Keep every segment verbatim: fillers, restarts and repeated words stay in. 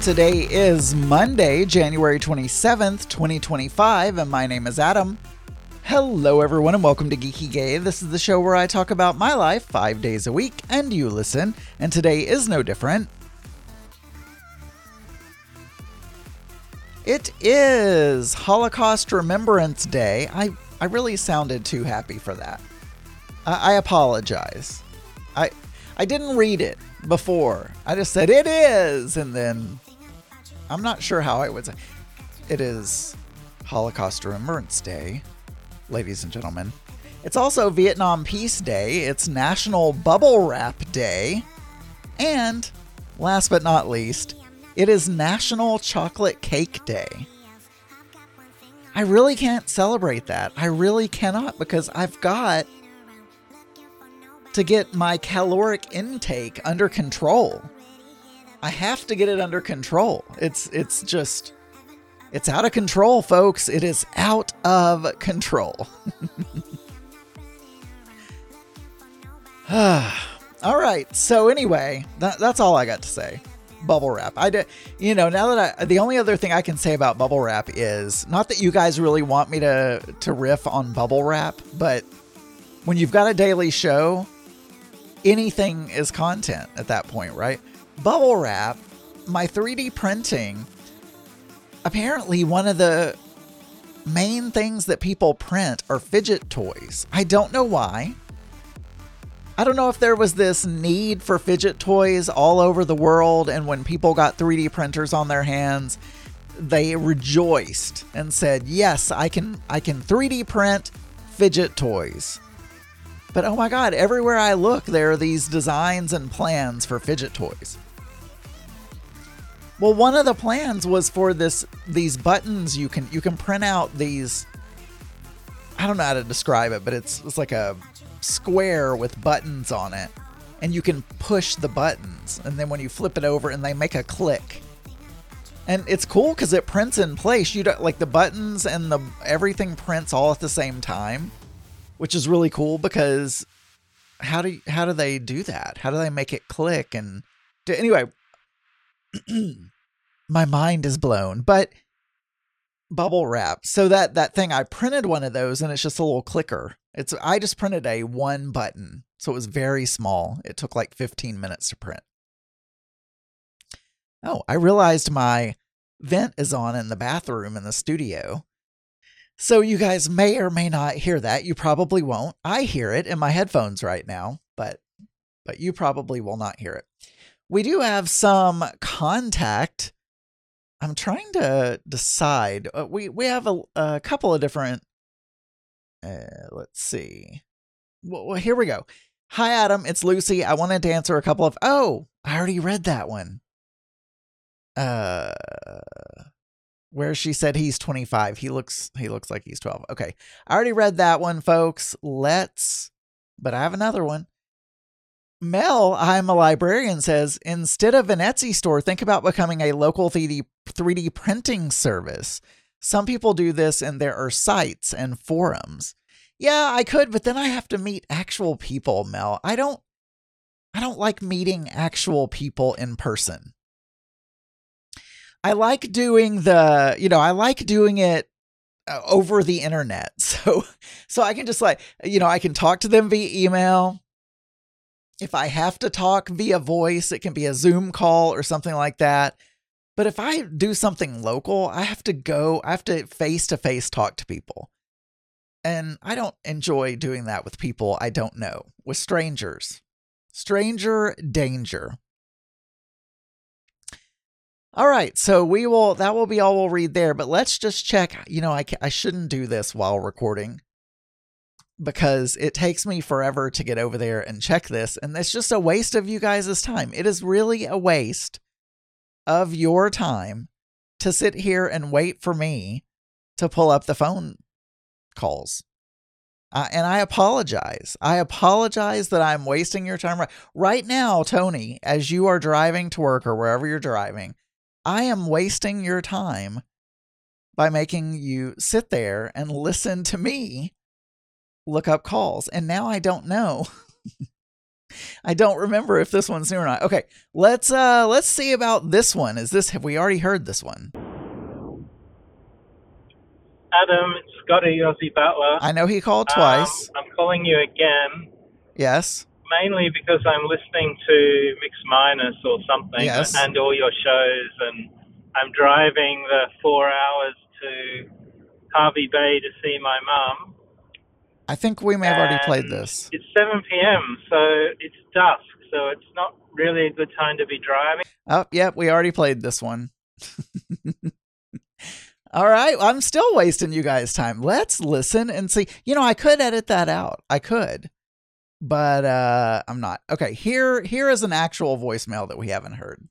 Today is Monday, January twenty-seventh, twenty twenty-five, and my name is Adam. Hello everyone and welcome to Geeky Gay. This is the show where I talk about my life five days a week and you listen, and today is no different. It is Holocaust Remembrance Day. I, I really sounded too happy for that. I, I apologize. I I didn't read it before. I just said it is, and then I'm not sure how I would say. It is Holocaust Remembrance Day, ladies and gentlemen. It's also Vietnam Peace Day. It's National Bubble Wrap Day. And last but not least, it is National Chocolate Cake Day. I really can't celebrate that. I really cannot, because I've got to get my caloric intake under control. I have to get it under control. It's it's just, it's out of control, folks. It is out of control. All right. So anyway, that, that's all I got to say. Bubble wrap. I did, you know, now that I, the only other thing I can say about bubble wrap is not that you guys really want me to, to riff on bubble wrap, but when you've got a daily show, anything is content at that point, right? Bubble wrap, my three D printing, apparently one of the main things that people print are fidget toys. I don't know why. I don't know if there was this need for fidget toys all over the world, and when people got three D printers on their hands, they rejoiced and said, yes, I can I can three D print fidget toys. But oh my God, everywhere I look, there are these designs and plans for fidget toys. Well, one of the plans was for this these buttons. You can you can print out these, I don't know how to describe it, but it's it's like a square with buttons on it, and you can push the buttons, and then when you flip it over and they make a click. And it's cool because it prints in place. You don't, like, the buttons and the everything prints all at the same time, which is really cool, because how do how do they do that? How do they make it click? And do, anyway, my mind is blown. But bubble wrap. So that that thing, I printed one of those, and it's just a little clicker. It's I just printed a one button, so it was very small. It took like fifteen minutes to print. Oh, I realized my vent is on in the bathroom in the studio. So you guys may or may not hear that. You probably won't. I hear it in my headphones right now, but but you probably will not hear it. We do have some contact. I'm trying to decide. Uh, we we have a, a couple of different. Uh, let's see. Well, well, here we go. Hi, Adam. It's Lucy. I wanted to answer a couple of. Oh, I already read that one. Uh. Where she said he's twenty-five. He looks he looks like he's twelve. Okay. I already read that one, folks. Let's, but I have another one. Mel, I'm a librarian, says, instead of an Etsy store, think about becoming a local three D, three D printing service. Some people do this, and there are sites and forums. Yeah, I could, but then I have to meet actual people, Mel. I don't I don't like meeting actual people in person. I like doing the, you know, I like doing it uh, over the internet. So, so I can just like, you know, I can talk to them via email. If I have to talk via voice, it can be a Zoom call or something like that. But if I do something local, I have to go, I have to face to face talk to people. And I don't enjoy doing that with people I don't know, with strangers. Stranger danger. All right, so we will, that will be all we'll read there, but let's just check. You know, I, I shouldn't do this while recording because it takes me forever to get over there and check this, and it's just a waste of you guys' time. It is really a waste of your time to sit here and wait for me to pull up the phone calls. Uh, and I apologize. I apologize that I'm wasting your time. Right, right now, Tony, as you are driving to work or wherever you're driving, I am wasting your time by making you sit there and listen to me look up calls. And now I don't know I don't remember if this one's new or not. Okay, let's uh let's see about this one. Is this have we already heard this one? Adam, it's Scotty, Aussie Butler. I know he called twice. Um, I'm calling you again. Yes. Mainly because I'm listening to Mix Minus or something, yes. and all your shows, and I'm driving the four hours to Harvey Bay to see my mum. I think we may have already played this. It's seven p.m., so it's dusk, so it's not really a good time to be driving. Oh, yeah, we already played this one. All right, I'm still wasting you guys' time. Let's listen and see. You know, I could edit that out. I could. But uh, I'm not. Okay, here here is an actual voicemail that we haven't heard.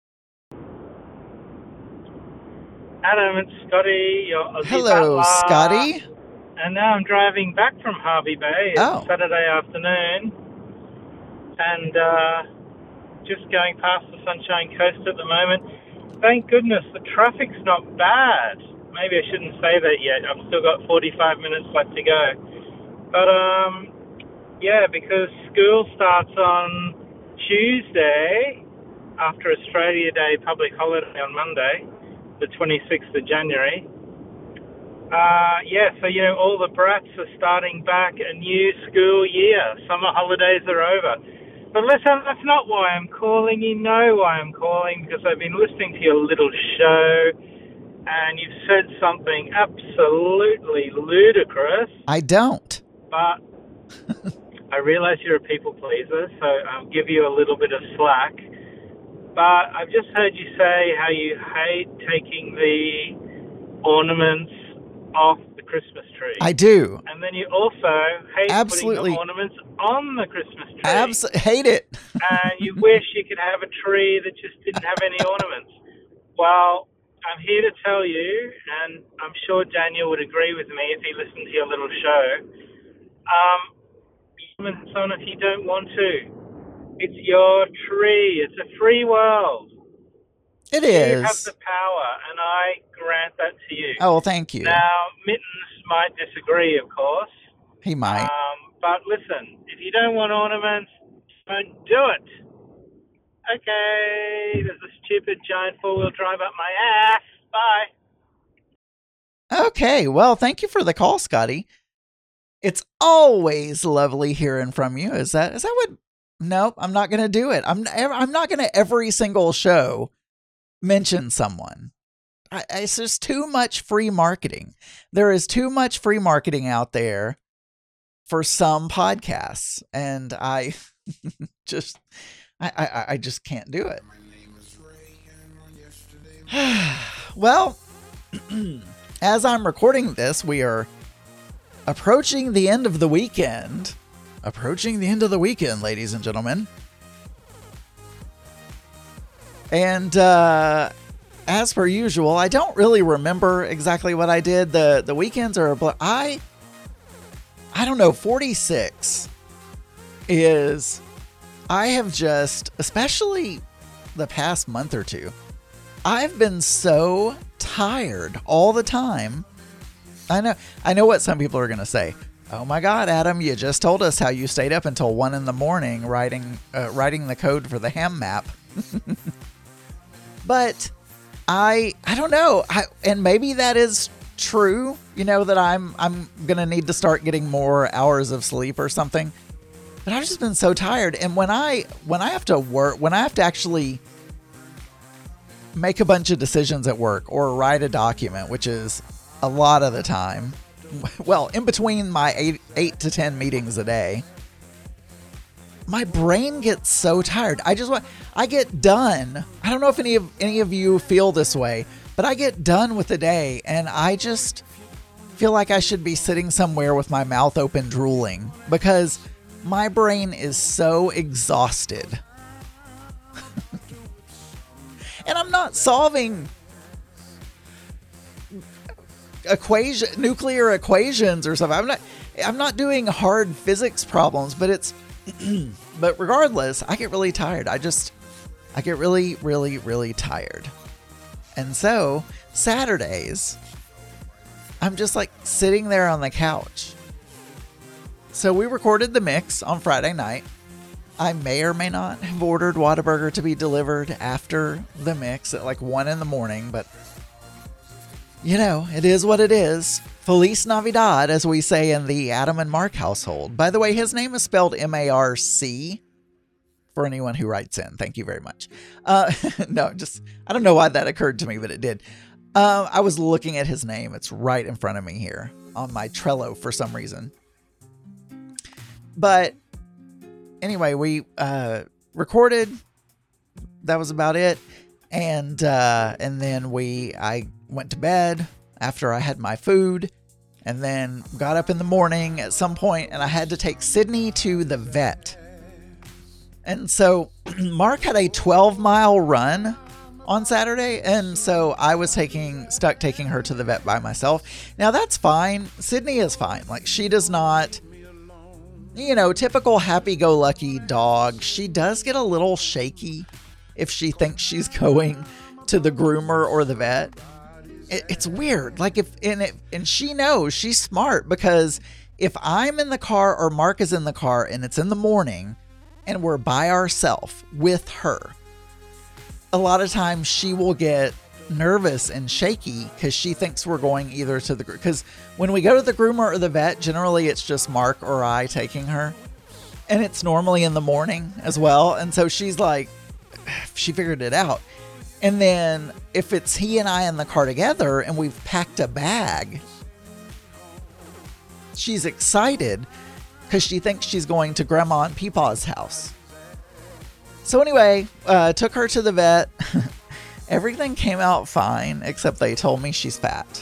Adam, it's Scotty. Your Aussie Hello, Butler. Scotty. And now I'm driving back from Harvey Bay. It's oh. Saturday afternoon. And uh, just going past the Sunshine Coast at the moment. Thank goodness the traffic's not bad. Maybe I shouldn't say that yet. I've still got forty-five minutes left to go. But, um... yeah, because school starts on Tuesday after Australia Day public holiday on Monday, the twenty-sixth of January. Uh, yeah, so, you know, all the brats are starting back a new school year. Summer holidays are over. But listen, that's not why I'm calling. You know why I'm calling, because I've been listening to your little show, and you've said something absolutely ludicrous. I don't. But I realize you're a people pleaser, so I'll give you a little bit of slack. But I've just heard you say how you hate taking the ornaments off the Christmas tree. I do. And then you also hate Absolutely. putting the ornaments on the Christmas tree. Abs- hate it. And you wish you could have a tree that just didn't have any ornaments. Well, I'm here to tell you, and I'm sure Daniel would agree with me if he listened to your little show, um, it's on if you don't want to. It's your tree. It's a free world. It is. You have the power, and I grant that to you. Oh, well, thank you. Now, Mittens might disagree, of course. He might. Um, but listen, if you don't want ornaments, don't do it. Okay, there's a stupid giant four-wheel drive up my ass. Bye. Okay, well, thank you for the call, Scotty. It's always lovely hearing from you. Is that is that what? Nope, I'm not going to do it. I'm I'm not going to every single show mention someone. I, it's just too much free marketing. There is too much free marketing out there for some podcasts, and I just I I, I just can't do it. Well, as I'm recording this, we are approaching the end of the weekend. Approaching the end of the weekend, ladies and gentlemen. And uh, as per usual, I don't really remember exactly what I did. The the weekends are, but I, I don't know, forty-six is, I have just, especially the past month or two, I've been so tired all the time. I know, I know what some people are going to say. Oh my God, Adam, you just told us how you stayed up until one in the morning writing, uh, writing the code for the ham map. But I, I don't know. I, and maybe that is true, you know, that I'm, I'm going to need to start getting more hours of sleep or something. But I've just been so tired. And when I, when I have to work, when I have to actually make a bunch of decisions at work or write a document, which is a lot of the time, well, in between my eight, eight to ten meetings a day, my brain gets so tired. I just want, I get done. I don't know if any of any of you feel this way, but I get done with the day and I just feel like I should be sitting somewhere with my mouth open drooling because my brain is so exhausted. And I'm not solving equation nuclear equations or something. I'm not I'm not doing hard physics problems, but it's but regardless, I get really tired. I just I get really really really tired. And so, Saturdays I'm just like sitting there on the couch. So we recorded the mix on Friday night I may or may not have ordered Whataburger to be delivered after the mix at like one in the morning, but you know, it is what it is. Feliz Navidad, as we say in the Adam and Mark household. By the way, his name is spelled M A R C for anyone who writes in. Thank you very much. Uh, no, just, I don't know why that occurred to me, but it did. Uh, I was looking at his name. It's right in front of me here on my Trello for some reason. But anyway, we uh, recorded. That was about it. And uh, and then we I went to bed after I had my food, and then got up in the morning at some point, and I had to take Sydney to the vet. And so Mark had a twelve mile run on Saturday, and so I was taking stuck taking her to the vet by myself. Now that's fine. Sydney is fine. Like, she does not, you know, typical happy-go-lucky dog. She does get a little shaky if she thinks she's going to the groomer or the vet. It, it's weird. Like, if and it, and she knows, she's smart, because if I'm in the car or Mark is in the car and it's in the morning and we're by ourselves with her, a lot of times she will get nervous and shaky because she thinks we're going either to the, because when we go to the groomer or the vet, generally it's just Mark or I taking her, and it's normally in the morning as well. And so she's like, she figured it out. And then if it's he and I in the car together and we've packed a bag, she's excited because she thinks she's going to Grandma and Peepaw's house. So anyway, uh, took her to the vet. Everything came out fine, except they told me she's fat.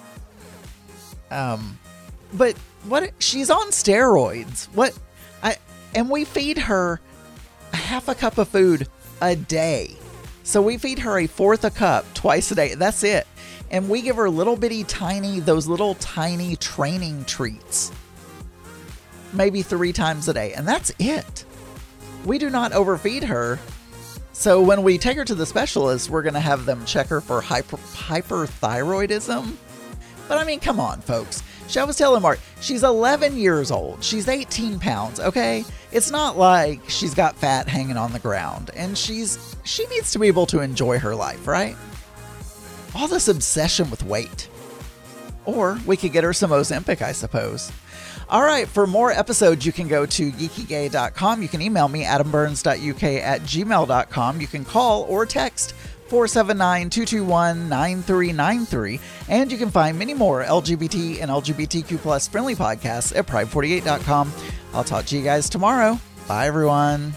Um, but what? She's on steroids. What? I and we feed her a half a cup of food a day. So we feed her a fourth a cup twice a day. That's it. And we give her little bitty tiny, those little tiny training treats, maybe three times a day. And that's it. We do not overfeed her. So when we take her to the specialist, we're going to have them check her for hyper, hyperthyroidism. But I mean, come on, folks. I was telling Mark, she's eleven years old. She's eighteen pounds, okay? It's not like she's got fat hanging on the ground. And she's she needs to be able to enjoy her life, right? All this obsession with weight. Or we could get her some Ozempic, I suppose. All right, for more episodes, you can go to geeky gay dot com. You can email me, adam burns dot u k at gmail dot com. You can call or text four seven nine, two two one, nine three nine three. And you can find many more L G B T and L G B T Q plus friendly podcasts at pride forty-eight dot com. I'll talk to you guys tomorrow. Bye, everyone.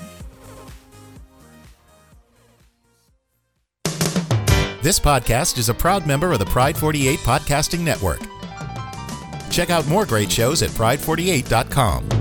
This podcast is a proud member of the Pride forty-eight Podcasting Network. Check out more great shows at pride forty-eight dot com.